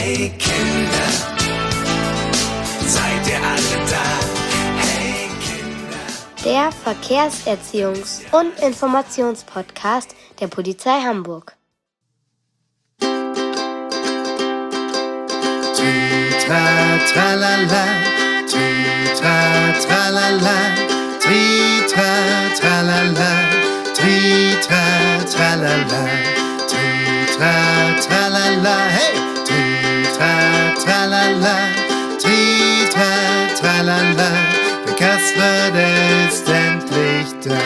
Hey Kinder, seid ihr alle da? Hey Kinder. Der Verkehrserziehungs- und Informationspodcast der Polizei Hamburg. Tri-tra, tralala, tri-tra, tralala, tri-tra, tralala, tri-tra, tralala, tri-tra, tralala, hey! Tri-tra, tralala, tri-tra, tralala, der Kasper, der ist endlich da.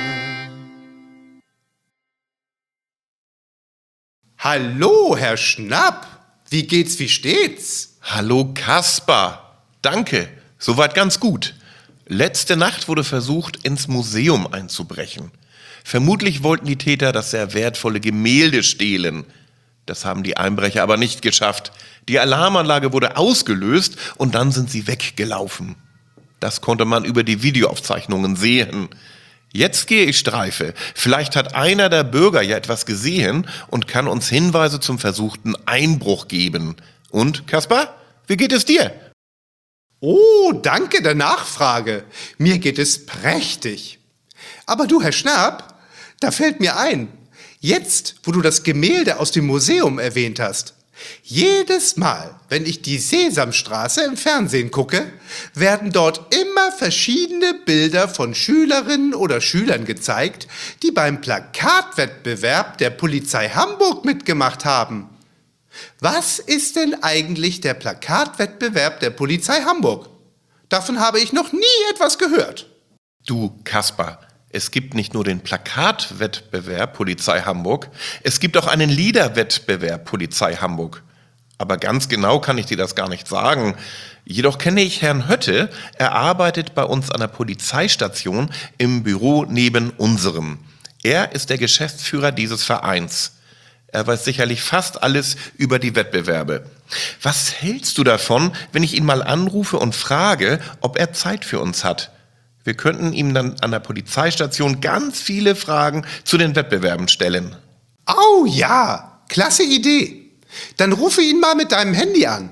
Hallo, Herr Schnapp. Wie geht's, wie steht's? Hallo Kasper. Danke, soweit ganz gut. Letzte Nacht wurde versucht, ins Museum einzubrechen. Vermutlich wollten die Täter das sehr wertvolle Gemälde stehlen. Das haben die Einbrecher aber nicht geschafft. Die Alarmanlage wurde ausgelöst und dann sind sie weggelaufen. Das konnte man über die Videoaufzeichnungen sehen. Jetzt gehe ich Streife. Vielleicht hat einer der Bürger ja etwas gesehen und kann uns Hinweise zum versuchten Einbruch geben. Und, Kasper, wie geht es dir? Oh, danke der Nachfrage. Mir geht es prächtig. Aber du, Herr Schnapp, da fällt mir ein, jetzt, wo du das Gemälde aus dem Museum erwähnt hast, jedes Mal, wenn ich die Sesamstraße im Fernsehen gucke, werden dort immer verschiedene Bilder von Schülerinnen oder Schülern gezeigt, die beim Plakatwettbewerb der Polizei Hamburg mitgemacht haben. Was ist denn eigentlich der Plakatwettbewerb der Polizei Hamburg? Davon habe ich noch nie etwas gehört. Du, Kasper, es gibt nicht nur den Plakatwettbewerb Polizei Hamburg, es gibt auch einen Liederwettbewerb Polizei Hamburg. Aber ganz genau kann ich dir das gar nicht sagen. Jedoch kenne ich Herrn Hötte, er arbeitet bei uns an der Polizeistation im Büro neben unserem. Er ist der Geschäftsführer dieses Vereins. Er weiß sicherlich fast alles über die Wettbewerbe. Was hältst du davon, wenn ich ihn mal anrufe und frage, ob er Zeit für uns hat? Wir könnten ihm dann an der Polizeistation ganz viele Fragen zu den Wettbewerben stellen. Oh ja, klasse Idee. Dann rufe ihn mal mit deinem Handy an.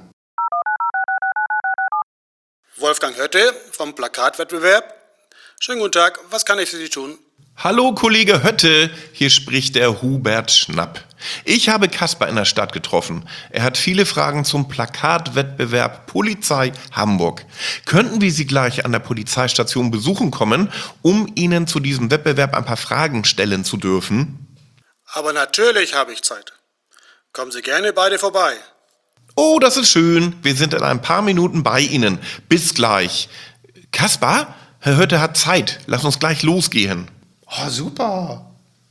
Wolfgang Hötte vom Plakatwettbewerb. Schönen guten Tag, was kann ich für Sie tun? Hallo Kollege Hötte, hier spricht der Hubert Schnapp. Ich habe Kasper in der Stadt getroffen. Er hat viele Fragen zum Plakatwettbewerb Polizei Hamburg. Könnten wir Sie gleich an der Polizeistation besuchen kommen, um Ihnen zu diesem Wettbewerb ein paar Fragen stellen zu dürfen? Aber natürlich habe ich Zeit. Kommen Sie gerne beide vorbei. Oh, das ist schön. Wir sind in ein paar Minuten bei Ihnen. Bis gleich. Kasper, Herr Hötte hat Zeit. Lass uns gleich losgehen. Oh, super.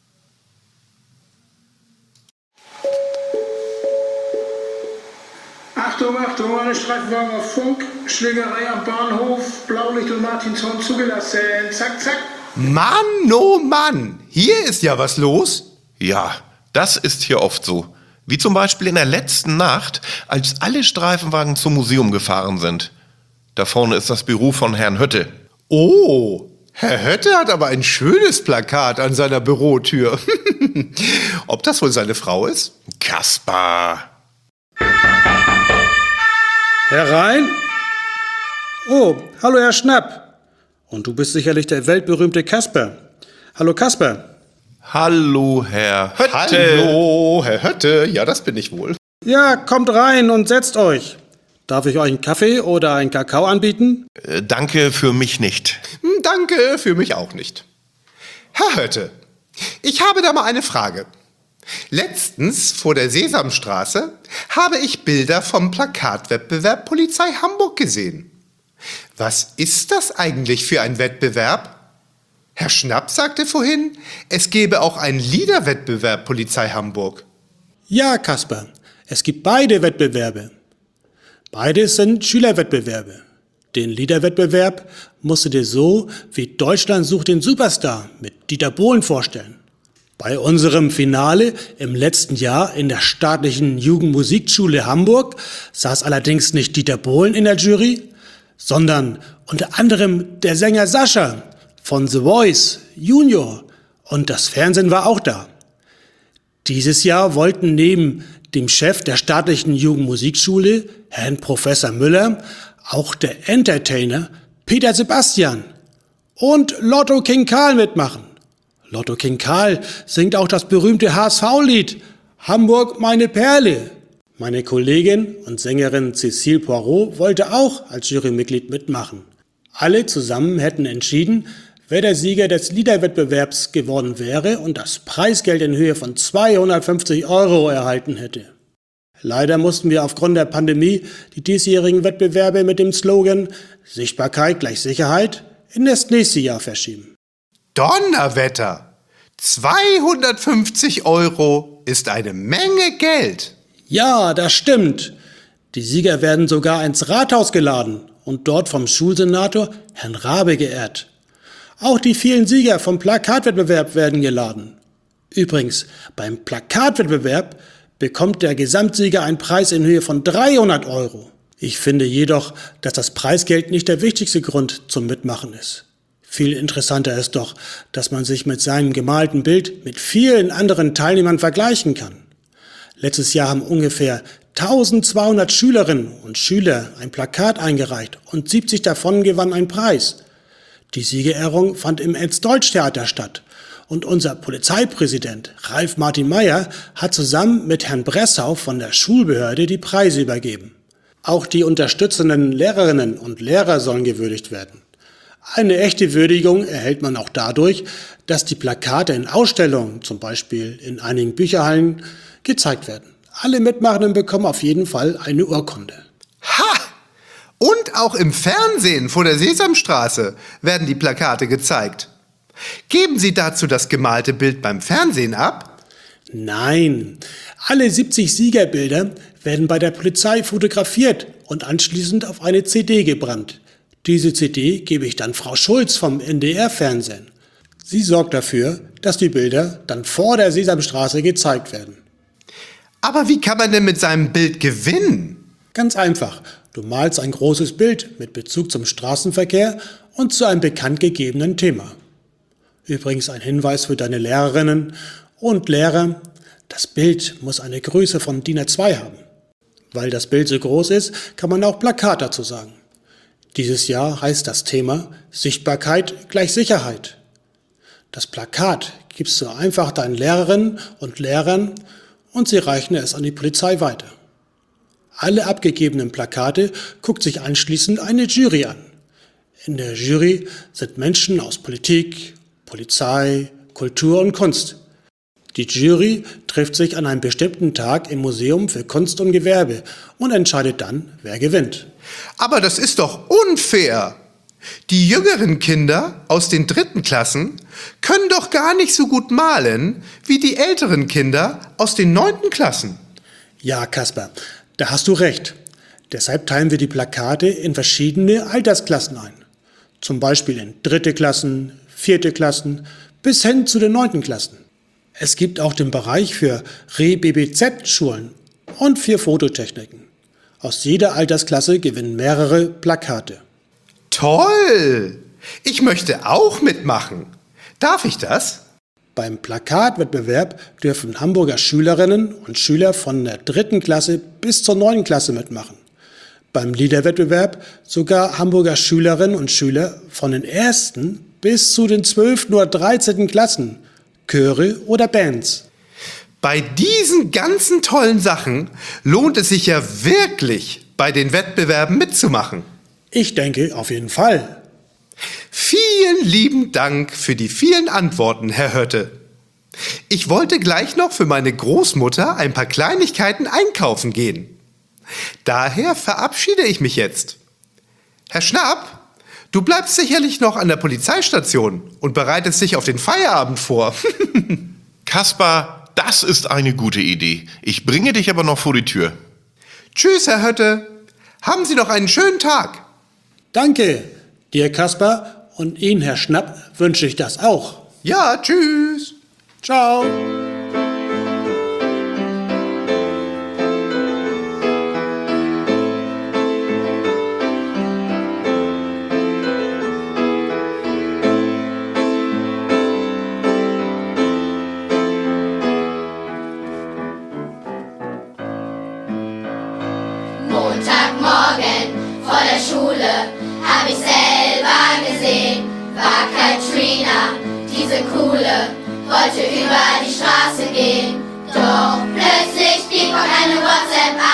Achtung, Achtung, eine Streifenwagen auf Funk, Schlägerei am Bahnhof, Blaulicht und Martinshorn zugelassen. Zack, zack. Mann, oh Mann, hier ist ja was los. Ja, das ist hier oft so. Wie zum Beispiel in der letzten Nacht, als alle Streifenwagen zum Museum gefahren sind. Da vorne ist das Büro von Herrn Hötte. Oh, Herr Hötte hat aber ein schönes Plakat an seiner Bürotür. Ob das wohl seine Frau ist? Kasper. Herein. Oh, hallo Herr Schnapp. Und du bist sicherlich der weltberühmte Kasper. Hallo Kasper. Hallo, Herr Hötte. Hallo, Herr Hötte. Ja, das bin ich wohl. Ja, kommt rein und setzt euch. Darf ich euch einen Kaffee oder einen Kakao anbieten? Danke, für mich nicht. Danke, für mich auch nicht. Herr Hötte, ich habe da mal eine Frage. Letztens vor der Sesamstraße habe ich Bilder vom Plakatwettbewerb Polizei Hamburg gesehen. Was ist das eigentlich für ein Wettbewerb? Herr Schnapp sagte vorhin, es gebe auch einen Liederwettbewerb Polizei Hamburg. Ja, Kasper, es gibt beide Wettbewerbe. Beides sind Schülerwettbewerbe. Den Liederwettbewerb musst du dir so wie Deutschland sucht den Superstar mit Dieter Bohlen vorstellen. Bei unserem Finale im letzten Jahr in der staatlichen Jugendmusikschule Hamburg saß allerdings nicht Dieter Bohlen in der Jury, sondern unter anderem der Sänger Sascha, von The Voice, Junior, und das Fernsehen war auch da. Dieses Jahr wollten neben dem Chef der staatlichen Jugendmusikschule, Herrn Professor Müller, auch der Entertainer Peter Sebastian und Lotto King Karl mitmachen. Lotto King Karl singt auch das berühmte HSV-Lied Hamburg meine Perle. Meine Kollegin und Sängerin Cécile Poirot wollte auch als Jurymitglied mitmachen. Alle zusammen hätten entschieden, wer der Sieger des Liederwettbewerbs geworden wäre und das Preisgeld in Höhe von 250 € erhalten hätte. Leider mussten wir aufgrund der Pandemie die diesjährigen Wettbewerbe mit dem Slogan Sichtbarkeit gleich Sicherheit in das nächste Jahr verschieben. Donnerwetter! 250 € ist eine Menge Geld. Ja, das stimmt. Die Sieger werden sogar ins Rathaus geladen und dort vom Schulsenator Herrn Rabe geehrt. Auch die vielen Sieger vom Plakatwettbewerb werden geladen. Übrigens, beim Plakatwettbewerb bekommt der Gesamtsieger einen Preis in Höhe von 300 €. Ich finde jedoch, dass das Preisgeld nicht der wichtigste Grund zum Mitmachen ist. Viel interessanter ist doch, dass man sich mit seinem gemalten Bild mit vielen anderen Teilnehmern vergleichen kann. Letztes Jahr haben ungefähr 1200 Schülerinnen und Schüler ein Plakat eingereicht und 70 davon gewannen einen Preis. Die Siegerehrung fand im Enz-Deutsch-Theater statt und unser Polizeipräsident Ralf Martin Meyer hat zusammen mit Herrn Bressau von der Schulbehörde die Preise übergeben. Auch die unterstützenden Lehrerinnen und Lehrer sollen gewürdigt werden. Eine echte Würdigung erhält man auch dadurch, dass die Plakate in Ausstellungen, zum Beispiel in einigen Bücherhallen, gezeigt werden. Alle Mitmachenden bekommen auf jeden Fall eine Urkunde. Ha! Und auch im Fernsehen vor der Sesamstraße werden die Plakate gezeigt. Geben Sie dazu das gemalte Bild beim Fernsehen ab? Nein, alle 70 Siegerbilder werden bei der Polizei fotografiert und anschließend auf eine CD gebrannt. Diese CD gebe ich dann Frau Schulz vom NDR-Fernsehen. Sie sorgt dafür, dass die Bilder dann vor der Sesamstraße gezeigt werden. Aber wie kann man denn mit seinem Bild gewinnen? Ganz einfach. Du malst ein großes Bild mit Bezug zum Straßenverkehr und zu einem bekannt gegebenen Thema. Übrigens ein Hinweis für deine Lehrerinnen und Lehrer: Das Bild muss eine Größe von DIN A2 haben. Weil das Bild so groß ist, kann man auch Plakat dazu sagen. Dieses Jahr heißt das Thema Sichtbarkeit gleich Sicherheit. Das Plakat gibst du einfach deinen Lehrerinnen und Lehrern und sie reichen es an die Polizei weiter. Alle abgegebenen Plakate guckt sich anschließend eine Jury an. In der Jury sind Menschen aus Politik, Polizei, Kultur und Kunst. Die Jury trifft sich an einem bestimmten Tag im Museum für Kunst und Gewerbe und entscheidet dann, wer gewinnt. Aber das ist doch unfair. Die jüngeren Kinder aus den 3. Klassen können doch gar nicht so gut malen wie die älteren Kinder aus den 9. Klassen. Ja, Kasper, da hast du recht. Deshalb teilen wir die Plakate in verschiedene Altersklassen ein. Zum Beispiel in 3. Klassen, 4. Klassen bis hin zu den 9. Klassen. Es gibt auch den Bereich für Re-BBZ-Schulen und für Fototechniken. Aus jeder Altersklasse gewinnen mehrere Plakate. Toll! Ich möchte auch mitmachen. Darf ich das? Beim Plakatwettbewerb dürfen Hamburger Schülerinnen und Schüler von der 3. Klasse bis zur 9. Klasse mitmachen. Beim Liederwettbewerb sogar Hamburger Schülerinnen und Schüler von den 1. bis zu den 12. oder 13. Klassen, Chöre oder Bands. Bei diesen ganzen tollen Sachen lohnt es sich ja wirklich, bei den Wettbewerben mitzumachen. Ich denke auf jeden Fall. Vielen lieben Dank für die vielen Antworten, Herr Hötte. Ich wollte gleich noch für meine Großmutter ein paar Kleinigkeiten einkaufen gehen. Daher verabschiede ich mich jetzt. Herr Schnapp, du bleibst sicherlich noch an der Polizeistation und bereitest dich auf den Feierabend vor. Kaspar, das ist eine gute Idee. Ich bringe dich aber noch vor die Tür. Tschüss, Herr Hötte. Haben Sie noch einen schönen Tag. Danke, dir Kasper, und Ihnen, Herr Schnapp, wünsche ich das auch. Ja, tschüss. Ciao. hab ich selber gesehen, war Katrina, diese Coole, wollte über die Straße gehen. Doch plötzlich blieb auch eine WhatsApp